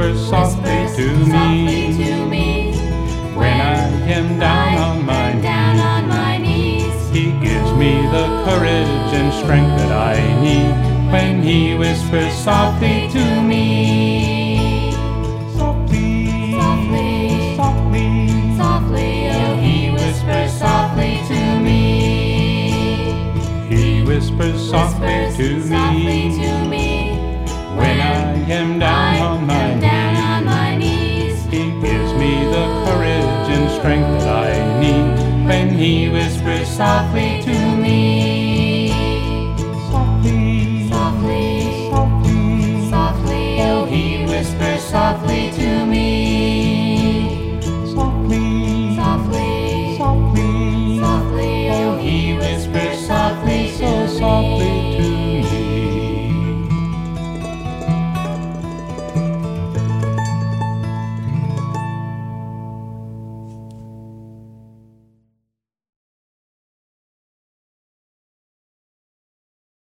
whispers softly to me. When I am down on my knees, He gives me the courage and strength that I need. When He whispers softly to me.